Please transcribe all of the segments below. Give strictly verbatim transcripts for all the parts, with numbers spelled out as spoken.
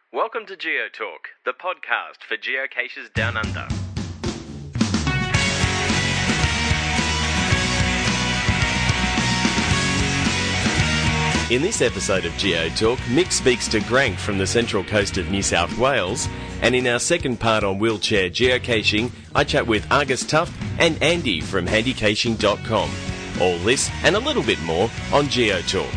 Welcome to GeoTalk, the podcast for geocaches down under. In this episode of GeoTalk, Mick speaks to Grank from the central coast of New South Wales, and in our second part on wheelchair geocaching, I chat with Argus Tuff and Andy from handy caching dot com. All this and a little bit more on GeoTalk.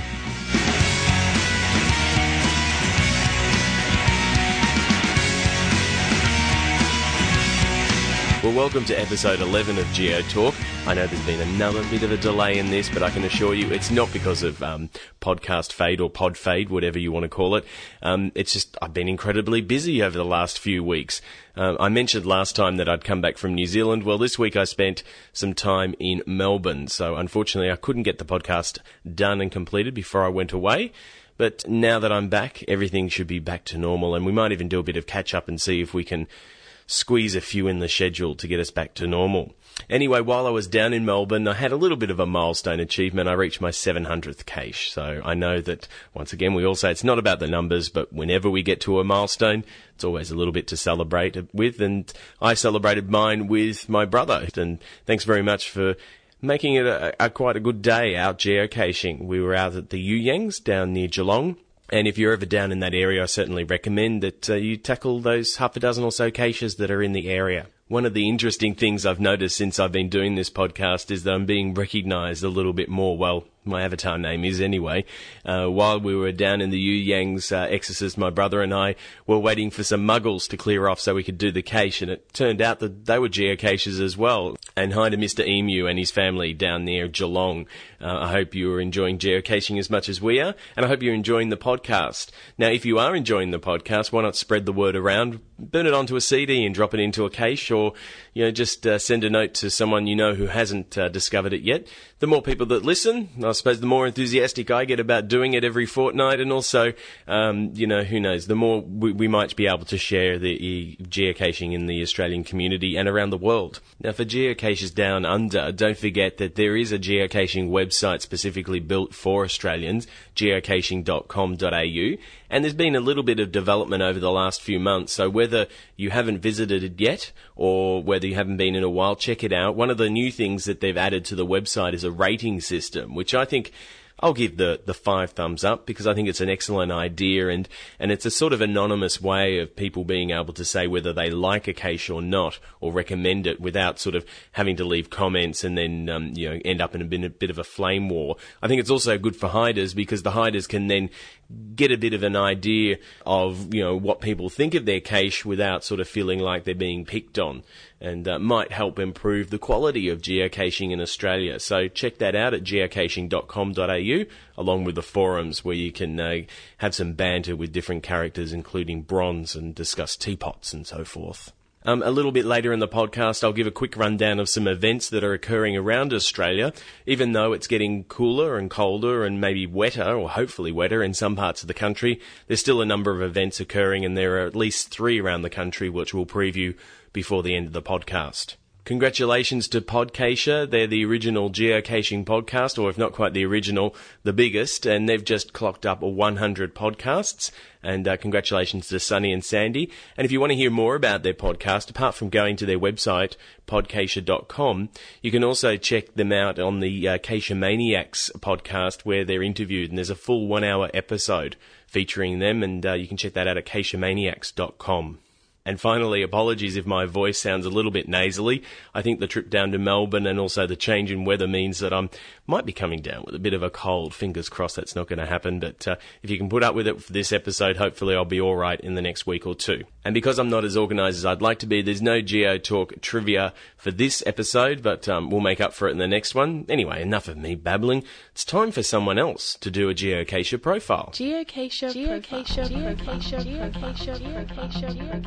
Well, welcome to episode eleven of GeoTalk. I know there's been another bit of a delay in this, but I can assure you it's not because of um, podcast fade or pod fade, whatever you want to call it. Um, it's just I've been incredibly busy over the last few weeks. Uh, I mentioned last time that I'd come back from New Zealand. Well, this week I spent some time in Melbourne, so unfortunately I couldn't get the podcast done and completed before I went away. But now that I'm back, everything should be back to normal, and we might even do a bit of catch-up and see if we can squeeze a few in the schedule to get us back to normal. Anyway, while I was down in Melbourne, I had a little bit of a milestone achievement. I reached my seven hundredth cache. So I know that, once again, we all say it's not about the numbers, but whenever we get to a milestone, it's always a little bit to celebrate with. And I celebrated mine with my brother. And thanks very much for making it a, a quite a good day out geocaching. We were out at the You Yangs down near Geelong. And if you're ever down in that area, I certainly recommend that uh, you tackle those half a dozen or so caches that are in the area. One of the interesting things I've noticed since I've been doing this podcast is that I'm being recognised a little bit more. Well, my avatar name is anyway. Uh, while we were down in the You Yangs uh, Exorcist, my brother and I were waiting for some muggles to clear off so we could do the cache, and it turned out that they were geocaches as well. And hi to Mister Emu and his family down near Geelong. Uh, I hope you are enjoying geocaching as much as we are, and I hope you're enjoying the podcast. Now, if you are enjoying the podcast, why not spread the word around, burn it onto a C D and drop it into a cache, or you know, just uh, send a note to someone you know who hasn't uh, discovered it yet. The more people that listen, I suppose the more enthusiastic I get about doing it every fortnight, and also, um, you know, who knows, the more we, we might be able to share the geocaching in the Australian community and around the world. Now, for geocaches down under, don't forget that there is a geocaching website specifically built for Australians, geocaching dot com dot a u, and there's been a little bit of development over the last few months, so whether you haven't visited it yet, or whether you haven't been in a while, check it out. One of the new things that they've added to the website is a rating system, which I think I'll give the, the five thumbs up, because I think it's an excellent idea, and, and it's a sort of anonymous way of people being able to say whether they like a cache or not, or recommend it without sort of having to leave comments and then, um, you know, end up in a bit, a bit of a flame war. I think it's also good for hiders, because the hiders can then get a bit of an idea of, you know, what people think of their cache without sort of feeling like they're being picked on, and uh, might help improve the quality of geocaching in Australia. So check that out at geocaching dot com dot a u, along with the forums where you can uh, have some banter with different characters, including Bronze, and discuss teapots and so forth. Um, a little bit later in the podcast, I'll give a quick rundown of some events that are occurring around Australia. Even though it's getting cooler and colder and maybe wetter, or hopefully wetter, in some parts of the country, there's still a number of events occurring, and there are at least three around the country which we'll preview before the end of the podcast. Congratulations to Podcacher. They're the original geocaching podcast, or if not quite the original, the biggest, and they've just clocked up a one hundred podcasts. And uh, congratulations to Sunny and Sandy. And if you want to hear more about their podcast, apart from going to their website, podcacher dot com, you can also check them out on the uh, Cacher Maniacs podcast, where they're interviewed, and there's a full one-hour episode featuring them, and uh, you can check that out at cacher maniacs dot com. And finally, apologies if my voice sounds a little bit nasally. I think the trip down to Melbourne and also the change in weather means that I might be coming down with a bit of a cold. Fingers crossed that's not going to happen. But uh, if you can put up with it for this episode, hopefully I'll be all right in the next week or two. And because I'm not as organised as I'd like to be, there's no GeoTalk trivia for this episode, but um, we'll make up for it in the next one. Anyway, enough of me babbling. It's time for someone else to do a geocacher profile. Geocacher Geocacher Geocacher Geocacher Geocacher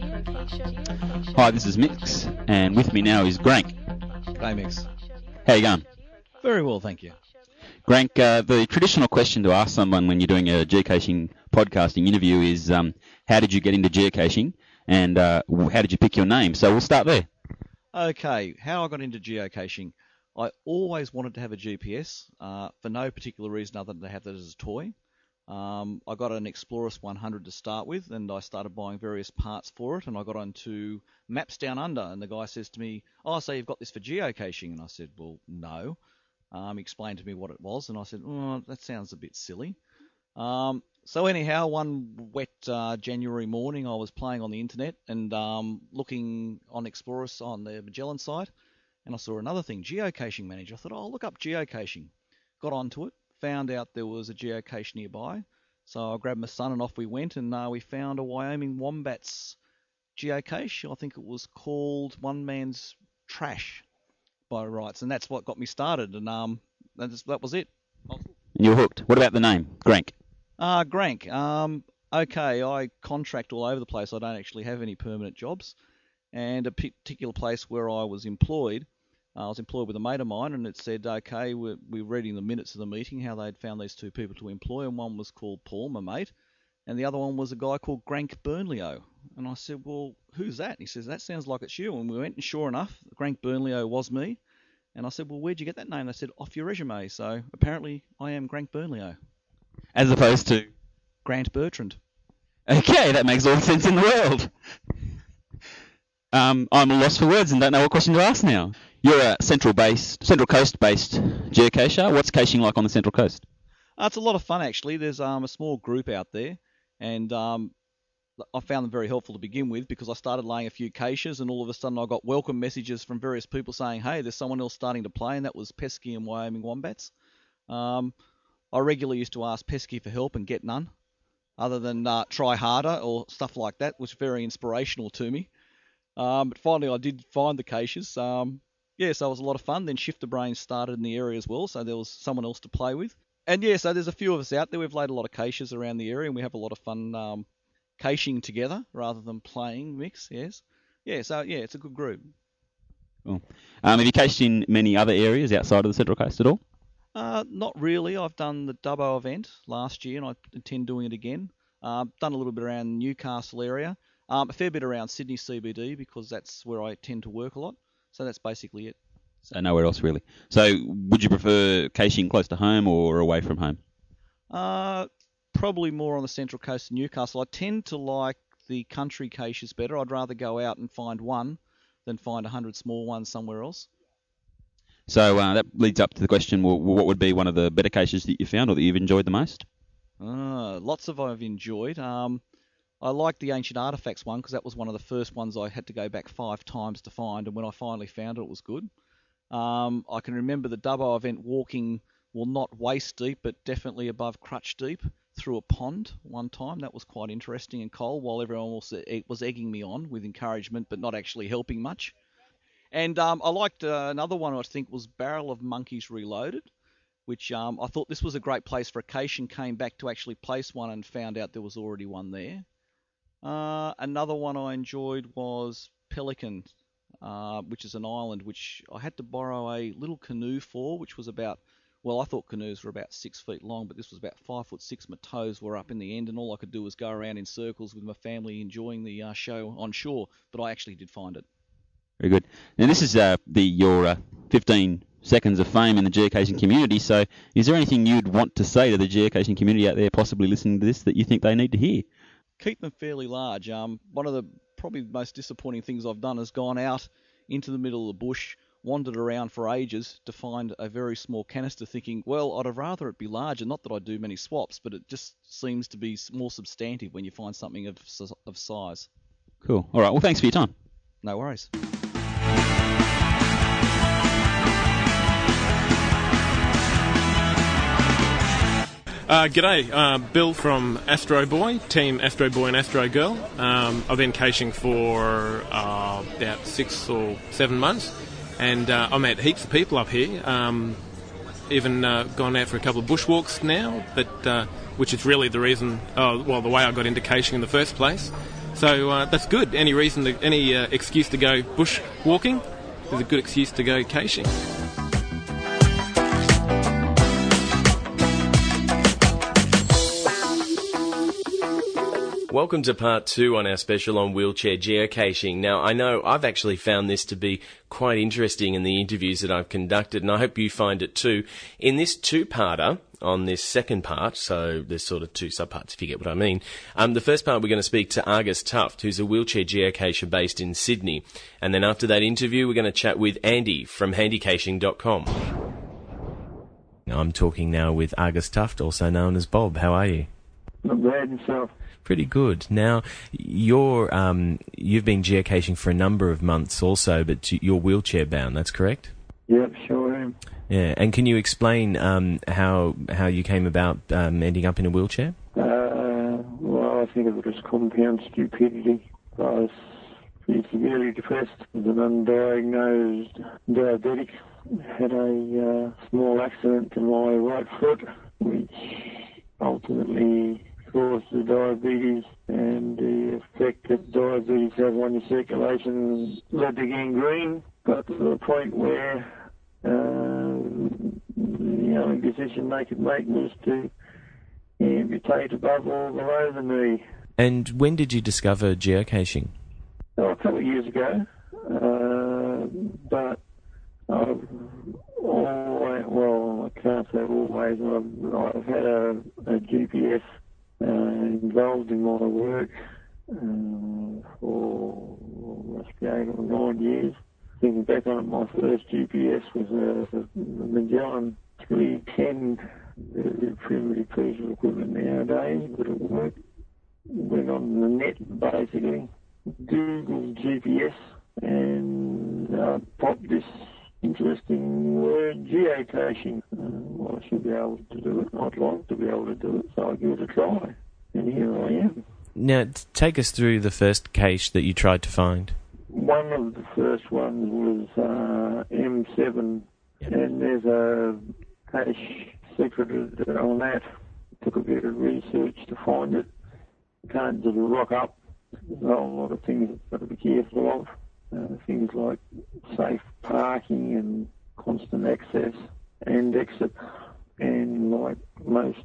Geocacher. Hi, this is Mix, and with me now is Grank. Hey, Mix. How you going? Very well, thank you. Grank, uh, the traditional question to ask someone when you're doing a geocaching podcasting interview is, um, how did you get into geocaching, and uh, how did you pick your name? So we'll start there. Okay, how I got into geocaching. I always wanted to have a G P S uh, for no particular reason other than to have that as a toy. Um, I got an Explorus one hundred to start with, and I started buying various parts for it, and I got onto Maps Down Under, and the guy says to me, oh, so you've got this for geocaching? And I said, well, no. Um, he explained to me what it was, and I said, oh, that sounds a bit silly. Um, so anyhow, one wet uh, January morning, I was playing on the internet and um, looking on Explorus on the Magellan site, and I saw another thing, Geocaching Manager. I thought, oh, I'll look up geocaching. Got onto it. Found out there was a geocache nearby, so I grabbed my son and off we went, and uh, we found a Wyoming Wombats geocache. I think it was called One Man's Trash by rights, and that's what got me started, and um, that's, that was it. And you're hooked. What about the name, Grank? Uh, Grank. Um, okay, I contract all over the place. I don't actually have any permanent jobs, and a particular place where I was employed, I was employed with a mate of mine, and it said, okay, we're, we're reading the minutes of the meeting, how they'd found these two people to employ, and one was called Paul, my mate, and the other one was a guy called Grank Burnleo. And I said, well, who's that? And he says, that sounds like it's you. And we went, and sure enough, Grank Burnleo was me. And I said, well, where'd you get that name? They said, off your resume. So apparently I am Grank Burnleo. As opposed to? Grant Bertrand. Okay, that makes all the sense in the world. Um, I'm lost for words and don't know what question to ask now. You're a central based, Central Coast based geocacher. What's caching like on the Central Coast? Uh, it's a lot of fun actually. There's um, a small group out there, and um, I found them very helpful to begin with because I started laying a few caches, and all of a sudden I got welcome messages from various people saying, hey, there's someone else starting to play, and that was Pesky and Wyoming Wombats. Um, I regularly used to ask Pesky for help and get none, other than uh, try harder or stuff like that, which was very inspirational to me. Um, but finally I did find the caches. Um, yeah, so it was a lot of fun. Then Shifter Brains started in the area as well, so there was someone else to play with. And yeah, so there's a few of us out there. We've laid a lot of caches around the area, and we have a lot of fun um, caching together rather than playing mix, yes. Yeah, so yeah, it's a good group. Cool. Um, have you cached in many other areas outside of the Central Coast at all? Uh, not really. I've done the Dubbo event last year, and I intend doing it again. Uh, done a little bit around the Newcastle area. Um, a fair bit around Sydney C B D because that's where I tend to work a lot. So that's basically it. So nowhere else really. So would you prefer caching close to home or away from home? Uh, probably more on the Central Coast of Newcastle. I tend to like the country caches better. I'd rather go out and find one than find a hundred small ones somewhere else. So uh, that leads up to the question, well, what would be one of the better caches that you found or that you've enjoyed the most? Uh, lots of I've enjoyed. Um, I liked the Ancient Artifacts one because that was one of the first ones I had to go back five times to find, and when I finally found it, it was good. Um, I can remember the Dubbo event walking, well, not waist deep, but definitely above crutch deep through a pond one time. That was quite interesting and cold, while everyone else was egging me on with encouragement, but not actually helping much. And um, I liked uh, another one I think was Barrel of Monkeys Reloaded, which um, I thought this was a great place for a cache, and came back to actually place one and found out there was already one there. Uh, another one I enjoyed was Pelican, uh, which is an island which I had to borrow a little canoe for, which was about, well, I thought canoes were about six feet long, but this was about five foot six. My toes were up in the end, and all I could do was go around in circles with my family enjoying the uh, show on shore, but I actually did find it. Very good. Now this is uh, the your uh, fifteen seconds of fame in the geocaching community, so is there anything you'd want to say to the geocaching community out there possibly listening to this that you think they need to hear? Keep them fairly large. Um, one of the probably most disappointing things I've done is gone out into the middle of the bush, wandered around for ages to find a very small canister, thinking, well, I'd have rather it be larger. Not that I do many swaps, but it just seems to be more substantive when you find something of of size. Cool. All right. Well, thanks for your time. No worries. Uh, g'day, uh, Bill from Astro Boy, Team Astro Boy and Astro Girl. Um, I've been caching for uh, about six or seven months, and uh, I met heaps of people up here. Um, even uh, gone out for a couple of bushwalks now, but uh, which is really the reason, uh, well, the way I got into caching in the first place. So uh, that's good. Any reason, to, any uh, excuse to go bushwalking is a good excuse to go caching. Welcome to part two on our special on wheelchair geocaching. Now, I know I've actually found this to be quite interesting in the interviews that I've conducted, and I hope you find it too. In this two-parter, on this second part, so there's sort of two subparts if you get what I mean, um, the first part we're going to speak to Argus Tuft, who's a wheelchair geocacher based in Sydney. And then after that interview, we're going to chat with Andy from handycaching dot com. I'm talking now with Argus Tuft, also known as Bob. How are you? Not bad, yourself. Pretty good. Now, you're, um, you've been geocaching for a number of months also, but you're wheelchair bound, that's correct? Yep, sure am. Yeah, and can you explain um, how how you came about um, ending up in a wheelchair? Uh, well, I think it was compound stupidity. I was pretty severely depressed as an undiagnosed diabetic. Had a uh, small accident to my right foot, which ultimately caused the diabetes, and the effect that diabetes has on your circulation led to gangrene. Got to the point where uh, the only decision they could make was to amputate above or below the knee. And when did you discover geocaching? Oh, a couple of years ago, uh, but I've always, well, I can't say always, I've, I've had a, a G P S uh, involved in my work uh, for must be eight or nine years. Thinking back on it, my first G P S was a, a Magellan three ten, very primitive piece of equipment nowadays, but it worked. Went on the net, basically, Googled G P S, and uh, popped this interesting word, geocaching. Uh, well, I should be able to do it. I'd like to be able to do it, so I give it a try. And here I am. Now, t- take us through the first cache that you tried to find. One of the first ones was uh, M seven, yep. And there's a cache secreted on that. Took a bit of research to find it. You can't just rock up. There's a whole lot of things you've got to be careful of. Uh, things like safe parking and constant access and exit. And like most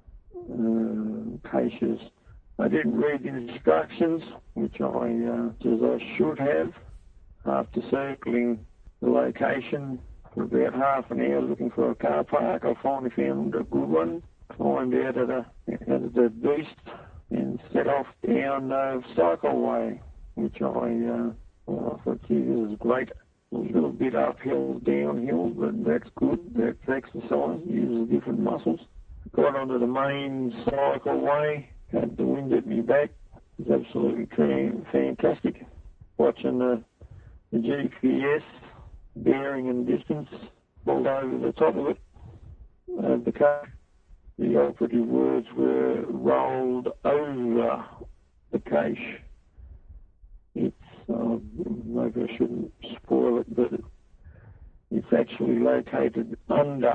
uh, caches, I didn't read the instructions, which I, uh, as I should have. After circling the location for about half an hour looking for a car park, I finally found a good one. Climbed out of the, out of the beast and set off down the cycleway, which I, uh, well, I thought, gee, this is great. A little bit uphill, downhill, but that's good. That's exercise, uses different muscles. Got onto the main cycleway, had the wind at me back. It was absolutely fantastic. Watching the, the G P S bearing and distance pulled over the top of it. Uh, the car. The operative words were rolled over the cache. It's, uh, maybe I shouldn't spoil it, but it, it's actually located under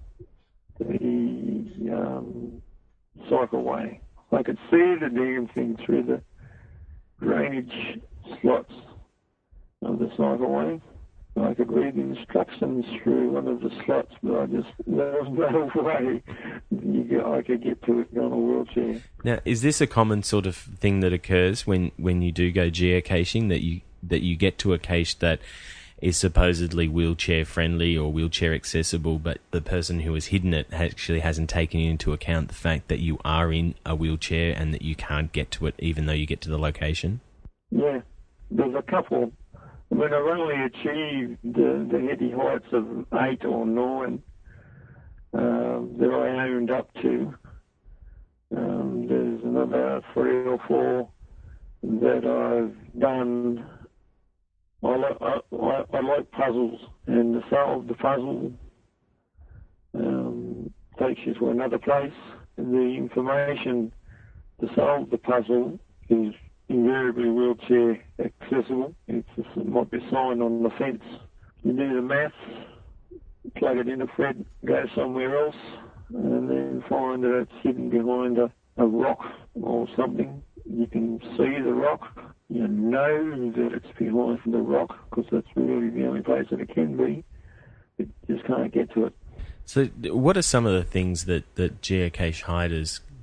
the um, cycleway. I could see the damn thing through the drainage slots of the cycleway. I could read the instructions through one of the slots, but I just, there was no way you get, I could get to it on a wheelchair. Now, is this a common sort of thing that occurs when, when you do go geocaching, that you that you get to a cache that is supposedly wheelchair friendly or wheelchair accessible, but the person who has hidden it actually hasn't taken into account the fact that you are in a wheelchair and that you can't get to it even though you get to the location? Yeah, there's a couple. I mean, I've only achieved the, the heady heights of eight or nine uh, that I owned up to. Um, there's another three or four that I've done. I, li- I, I, I like puzzles, and to solve the puzzle um, takes you to another place. The information to solve the puzzle is invariably wheelchair accessible. It's just, it might be a sign on the fence. You do the maths, plug it in a thread, go somewhere else, and then find that it's hidden behind a, a rock or something. You can see the rock. You know that it's behind the rock because that's really the only place that it can be. You just can't get to it. So what are some of the things that, that geocache hiders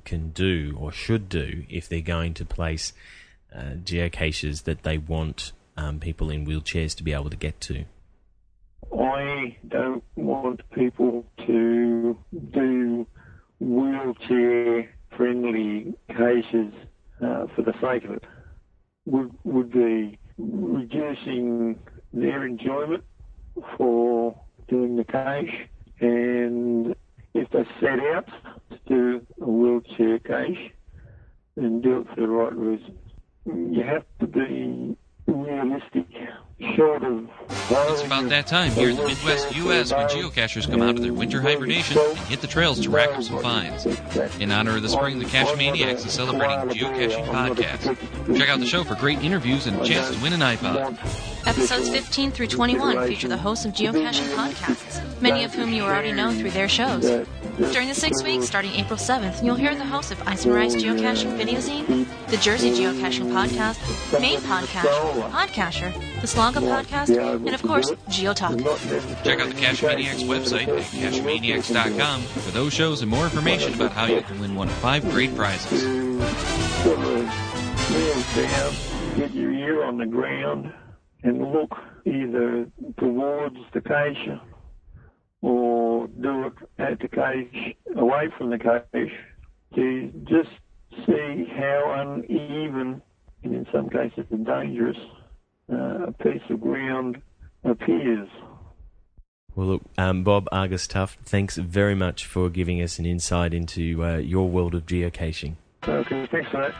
can do or should do if they're going to place uh, geocaches that they want um, people in wheelchairs to be able to get to? I don't want people to do wheelchair-friendly caches uh, for the sake of it. Would, would be reducing their enjoyment for doing the cache, and if they set out to do a wheelchair cache, then do it for the right reasons. You have to be realistic, short of... It's about that time here in the Midwest U S when geocachers come out of their winter hibernation and hit the trails to rack up some finds. In honor of the spring, the Cache Maniacs is celebrating Geocaching Podcast. Check out the show for great interviews and a chance to win an iPod. Episodes fifteen through twenty-one feature the hosts of Geocaching Podcasts, many of whom you already know through their shows. During the six weeks, starting April seventh, you'll hear the hosts of Ice and Rice Geocaching Videozine, the Jersey Geocaching Podcast, Maine Podcaster, Podcacher, the Slonga Podcast, and of course, GeoTalk. Check out the Cache Maniacs website at cache maniacs dot com for those shows and more information about how you can win one of five great prizes. Put your heels down, get your ear on the ground, and look either towards the cache or do it at the cache, away from the cache, to just see how uneven, and in some cases dangerous, uh, a piece of ground appears. Well, look, um, Bob Argus-Tuff, thanks very much for giving us an insight into uh, your world of geocaching. Okay, thanks for that.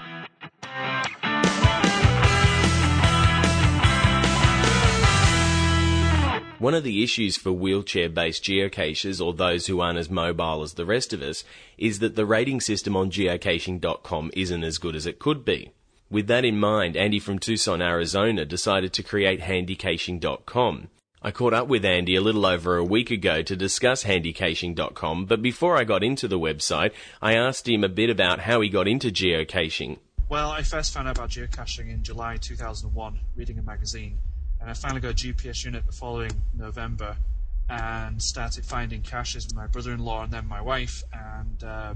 One of the issues for wheelchair-based geocaches, or those who aren't as mobile as the rest of us, is that the rating system on geocaching dot com isn't as good as it could be. With that in mind, Andy from Tucson, Arizona decided to create handycaching dot com. I caught up with Andy a little over a week ago to discuss handycaching dot com, but before I got into the website, I asked him a bit about how he got into geocaching. Well, I first found out about geocaching in July two thousand one, reading a magazine. And I finally got a G P S unit the following November and started finding caches with my brother-in-law and then my wife. And um,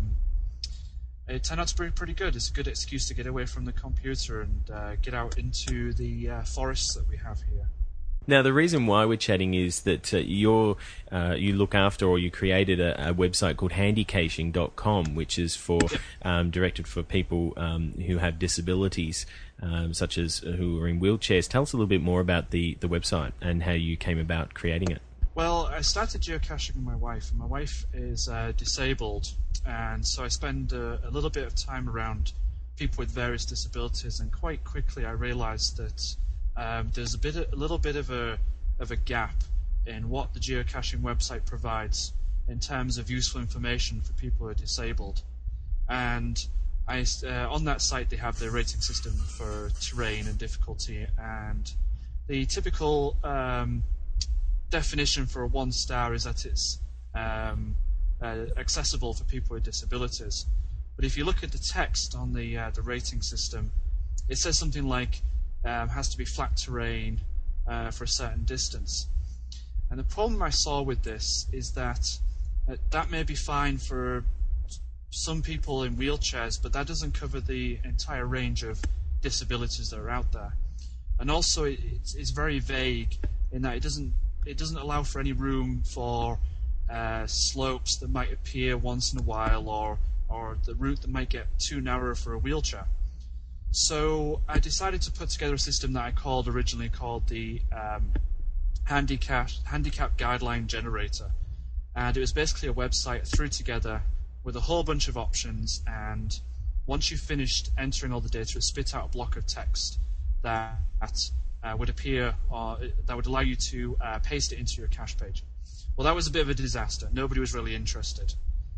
it turned out to be pretty good. It's a good excuse to get away from the computer and uh, get out into the uh, forests that we have here. Now, the reason why we're chatting is that uh, you're, uh, you look after or you created a, a website called handycaching dot com, which is for um, directed for people um, who have disabilities, um, such as who are in wheelchairs. Tell us a little bit more about the, the website and how you came about creating it. Well, I started geocaching with my wife, and my wife is uh, disabled, and so I spend uh, a little bit of time around people with various disabilities, and quite quickly I realized that Um, there's a bit, a little bit of a of a gap in what the geocaching website provides in terms of useful information for people who are disabled. And I, uh, on that site, they have their rating system for terrain and difficulty, and the typical um, definition for a one star is that it's um, uh, accessible for people with disabilities. But if you look at the text on the uh, the rating system, it says something like Um, has to be flat terrain uh, for a certain distance. And the problem I saw with this is that uh, that may be fine for some people in wheelchairs, but that doesn't cover the entire range of disabilities that are out there. And also, it, it's, it's very vague in that it doesn't it doesn't allow for any room for uh, slopes that might appear once in a while, or or the route that might get too narrow for a wheelchair. So I decided to put together a system that I called originally called the um, handicap handicap guideline generator, and it was basically a website I threw together with a whole bunch of options, and once you finished entering all the data, it spit out a block of text that uh, would appear, or that would allow you to uh, paste it into your cache page. Well, that was a bit of a disaster. Nobody was really interested.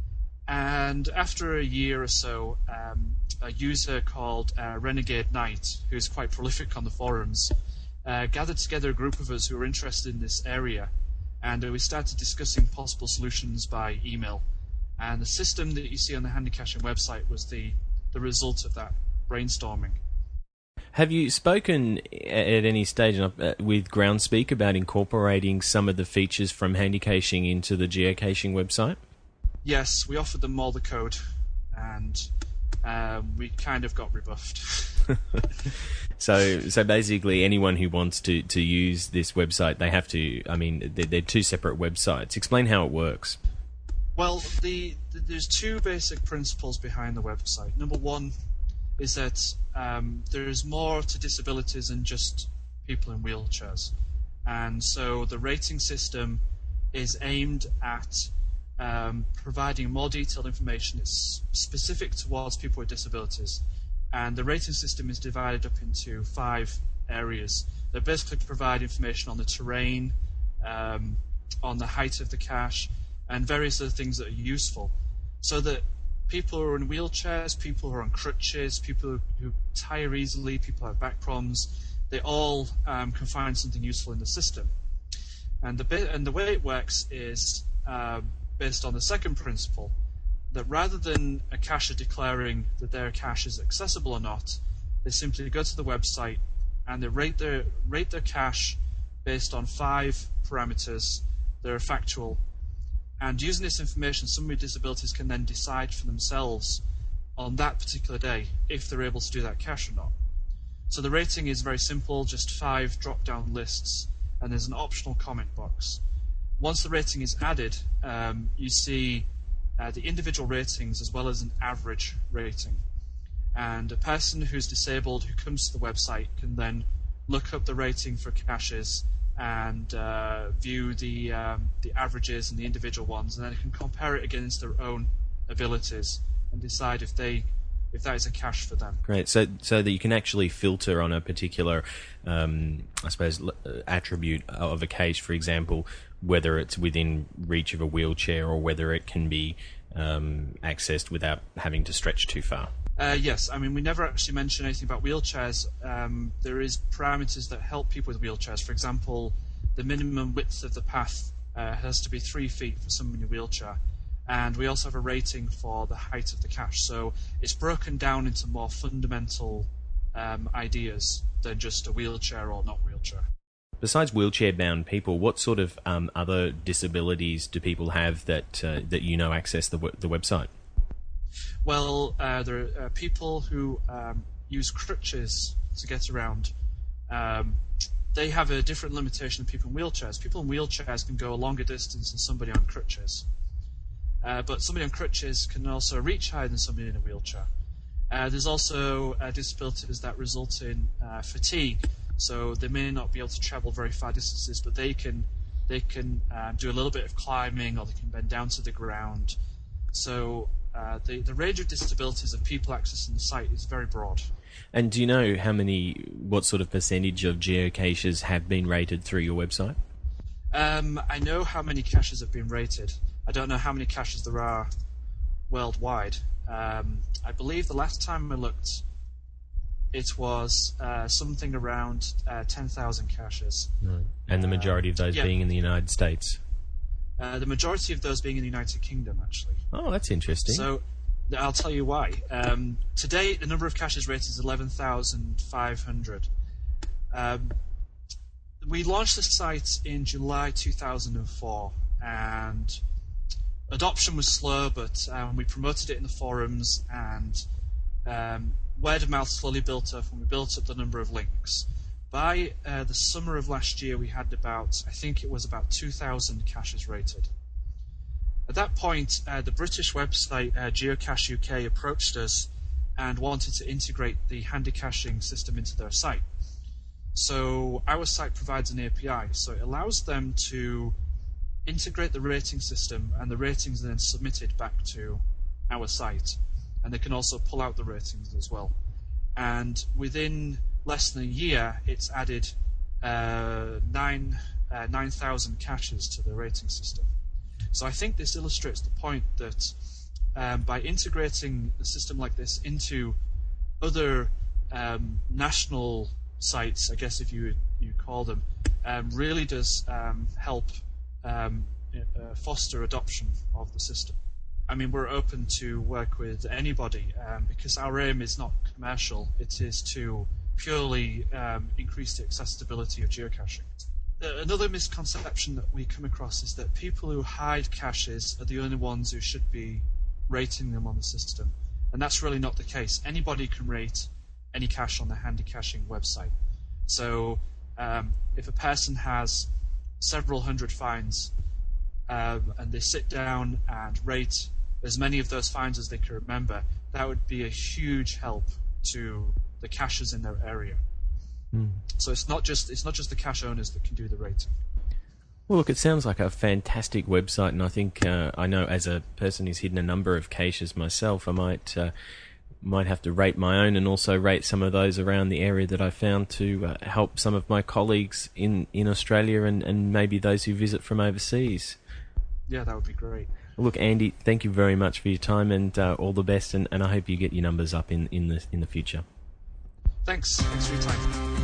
And after a year or so, um, a user called uh, Renegade Knight, who's quite prolific on the forums, uh, gathered together a group of us who were interested in this area, and uh, we started discussing possible solutions by email. And the system that you see on the Handycaching website was the, the result of that brainstorming. Have you spoken at any stage with Groundspeak about incorporating some of the features from Handycaching into the geocaching website? Yes, we offered them all the code, and um, we kind of got rebuffed. so, so basically, anyone who wants to, to use this website, they have to. I mean, they're, they're two separate websites. Explain how it works. Well, the, the there's two basic principles behind the website. Number one is that um, there's more to disabilities than just people in wheelchairs, and so the rating system is aimed at um, providing more detailed information. It's specific towards people with disabilities, and the rating system is divided up into five areas that basically provide information on the terrain, um, on the height of the cache, and various other things that are useful, so that people who are in wheelchairs, people who are on crutches, people who tire easily, people who have back problems, they all um, can find something useful in the system. And the bit, and the way it works is uh, based on the second principle, that rather than a cacher declaring that their cache is accessible or not, they simply go to the website and they rate their rate their cache based on five parameters that are factual. And using this information, somebody with disabilities can then decide for themselves on that particular day if they're able to do that cache or not. So the rating is very simple, just five drop-down lists, and there's an optional comment box. Once the rating is added, um, you see uh, the individual ratings as well as an average rating. And a person who's disabled who comes to the website can then look up the rating for caches and uh, view the um, the averages and the individual ones, and then they can compare it against their own abilities and decide if they if that is a cache for them. Great. So so that you can actually filter on a particular, um, I suppose, attribute of a cache, for example, whether it's within reach of a wheelchair or whether it can be um, accessed without having to stretch too far. Uh, yes, I mean, we never actually mention anything about wheelchairs. Um, there is parameters that help people with wheelchairs. For example, the minimum width of the path uh, has to be three feet for someone in a wheelchair. And we also have a rating for the height of the cache. So it's broken down into more fundamental um, ideas than just a wheelchair or not wheelchair. Besides wheelchair-bound people, what sort of um, other disabilities do people have that uh, that you know access the w- the website? Well, uh, there are uh, people who um, use crutches to get around. Um, they have a different limitation than people in wheelchairs. People in wheelchairs can go a longer distance than somebody on crutches. Uh, but somebody on crutches can also reach higher than somebody in a wheelchair. Uh, there's also uh, disabilities that result in uh, fatigue, so they may not be able to travel very far distances, but they can they can uh, do a little bit of climbing, or they can bend down to the ground. So uh, the the range of disabilities of people accessing the site is very broad. And do you know how many, what sort of percentage of geocaches have been rated through your website? Um, I know how many caches have been rated. I don't know how many caches there are worldwide. Um, I believe the last time I looked, it was uh, something around uh, ten thousand caches. Right. And the majority of those uh, yeah. being in the United States? Uh, the majority of those being in the United Kingdom, actually. Oh, that's interesting. So I'll tell you why. Um, today, the number of caches rated is eleven thousand five hundred. Um, we launched the site in July two thousand four, and adoption was slow, but um, we promoted it in the forums, and um, word of mouth slowly built up, and we built up the number of links. By uh, the summer of last year, we had about, I think it was about two thousand caches rated. At that point, uh, the British website uh, Geocache U K approached us and wanted to integrate the handy caching system into their site. So our site provides an A P I, so it allows them to integrate the rating system, and the ratings are then submitted back to our site. And they can also pull out the ratings as well. And within less than a year, it's added uh, nine uh, nine thousand caches to the rating system. So I think this illustrates the point that um, by integrating a system like this into other um, national sites, I guess if you you call them, um, really does um, help um, uh, foster adoption of the system. I mean, we're open to work with anybody um, because our aim is not commercial. It is to purely um, increase the accessibility of geocaching. Another misconception that we come across is that people who hide caches are the only ones who should be rating them on the system. And that's really not the case. Anybody can rate any cache on the Handy Caching website. So um, if a person has several hundred finds um, and they sit down and rate as many of those finds as they can remember, that would be a huge help to the caches in their area. Mm. So it's not just it's not just the cache owners that can do the rating. Well, look, it sounds like a fantastic website, and I think uh, I know as a person who's hidden a number of caches myself, I might uh, might have to rate my own and also rate some of those around the area that I found to uh, help some of my colleagues in, in Australia and, and maybe those who visit from overseas. Yeah, that would be great. Well, look, Andy, thank you very much for your time, and uh, all the best, and, and I hope you get your numbers up in, in the in the future. Thanks. Thanks for your time.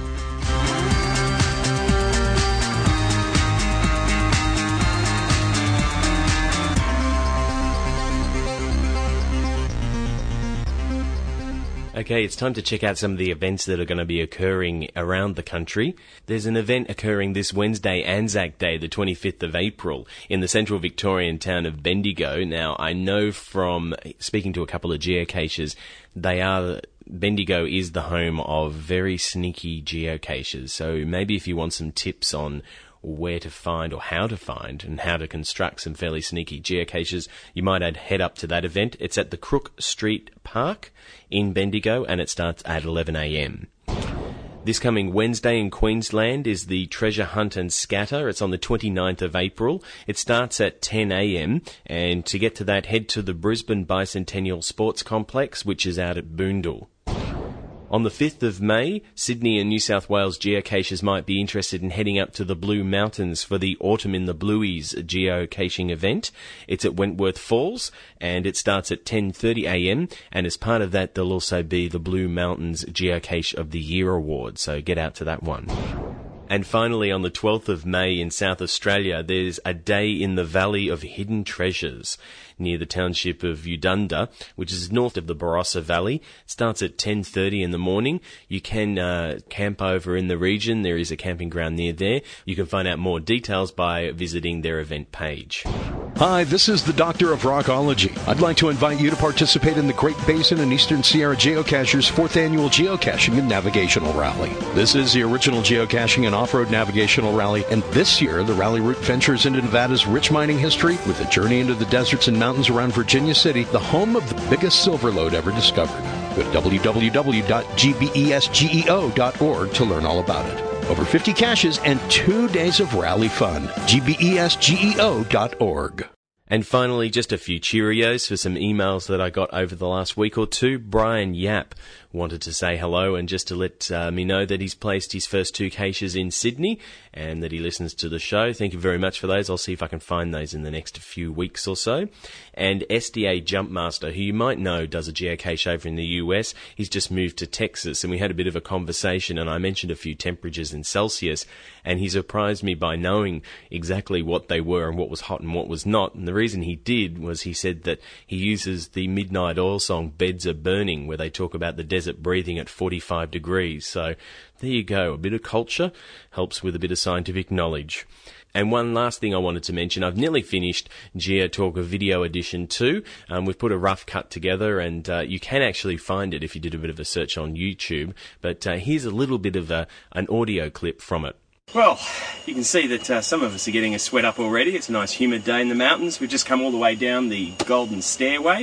Okay, it's time to check out some of the events that are going to be occurring around the country. There's an event occurring this Wednesday, Anzac Day, the twenty-fifth of April, in the central Victorian town of Bendigo. Now, I know from speaking to a couple of geocachers, they are... Bendigo is the home of very sneaky geocaches, so maybe if you want some tips on where to find or how to find and how to construct some fairly sneaky geocaches, you might add head up to that event. It's at the Crook Street Park in Bendigo, and it starts at eleven a m. This coming Wednesday in Queensland is the Treasure Hunt and Scatter. It's on the twenty-ninth of April. It starts at ten a m, and to get to that, head to the Brisbane Bicentennial Sports Complex, which is out at Boondall. On the fifth of May, Sydney and New South Wales geocachers might be interested in heading up to the Blue Mountains for the Autumn in the Blueies geocaching event. It's at Wentworth Falls, and it starts at ten thirty a m, and as part of that, there'll also be the Blue Mountains Geocache of the Year Award, so get out to that one. And finally, on the twelfth of May in South Australia, there's a day in the Valley of Hidden Treasures near the township of Udunda, which is north of the Barossa Valley. It starts at ten thirty in the morning. You can uh, camp over in the region. There is a camping ground near there. You can find out more details by visiting their event page. Hi, this is the Doctor of Rockology. I'd like to invite you to participate in the Great Basin and Eastern Sierra Geocachers' fourth annual Geocaching and Navigational Rally. This is the original geocaching and off-road navigational rally, and this year the rally route ventures into Nevada's rich mining history with a journey into the deserts and mountains around Virginia City, the home of the biggest silver lode ever discovered. Go to w w w dot g b e s geo dot org to learn all about it. Over fifty caches and two days of rally fun. g b e s geo dot org. And finally, just a few Cheerios for some emails that I got over the last week or two. Brian Yap wanted to say hello and just to let uh, me know that he's placed his first two caches in Sydney and that he listens to the show. Thank you very much for those. I'll see if I can find those in the next few weeks or so. And S D A Jumpmaster, who you might know does a geocache over in the U S, he's just moved to Texas, and we had a bit of a conversation, and I mentioned a few temperatures in Celsius, and he surprised me by knowing exactly what they were and what was hot and what was not. And the reason he did was he said that he uses the Midnight Oil song Beds Are Burning, where they talk about the desert breathing at forty-five degrees. So there you go. A bit of culture helps with a bit of scientific knowledge. And one last thing I wanted to mention, I've nearly finished GeoTalk Video Edition two. Um, we've put a rough cut together, and uh, you can actually find it if you did a bit of a search on YouTube. But uh, here's a little bit of a, an audio clip from it. Well, you can see that uh, some of us are getting a sweat up already. It's a nice humid day in the mountains. We've just come all the way down the Golden Stairway,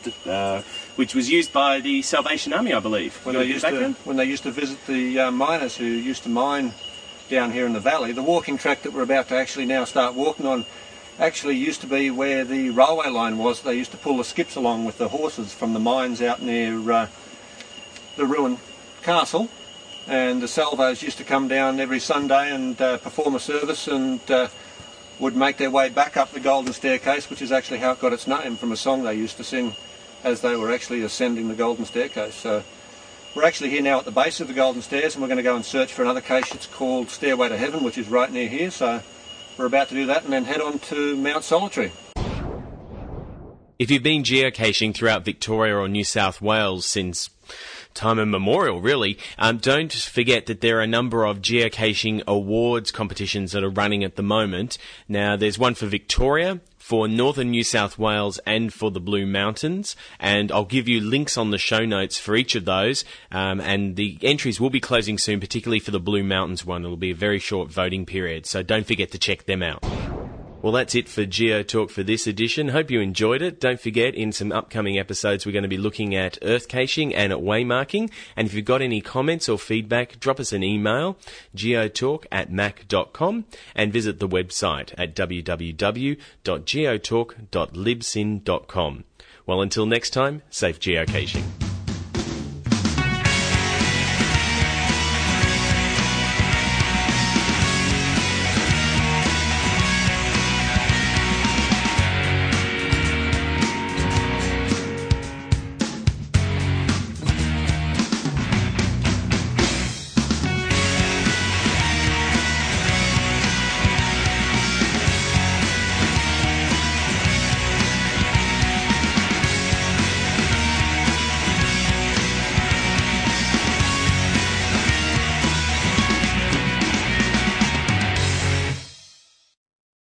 uh, which was used by the Salvation Army, I believe. When they, used to, when they used to visit the uh, miners who used to mine down here in the valley, the walking track that we're about to actually now start walking on actually used to be where the railway line was. They used to pull the skips along with the horses from the mines out near uh, the ruined castle. And the salvos used to come down every Sunday and uh, perform a service, and uh, would make their way back up the Golden Staircase, which is actually how it got its name, from a song they used to sing as they were actually ascending the Golden Staircase. So we're actually here now at the base of the Golden Stairs, and we're going to go and search for another cache. It's called Stairway to Heaven, which is right near here. So we're about to do that and then head on to Mount Solitary. If you've been geocaching throughout Victoria or New South Wales since time immemorial, really. Um, don't forget that there are a number of geocaching awards competitions that are running at the moment. Now, there's one for Victoria, for Northern New South Wales, and for the Blue Mountains, and I'll give you links on the show notes for each of those, um, and the entries will be closing soon, particularly for the Blue Mountains one. It'll be a very short voting period, so don't forget to check them out. Well, that's it for GeoTalk for this edition. Hope you enjoyed it. Don't forget, in some upcoming episodes, we're going to be looking at earth caching and at waymarking. And if you've got any comments or feedback, drop us an email, geotalk at mac dot com, and visit the website at w w w dot geotalk dot libsyn dot com. Well, until next time, safe geocaching.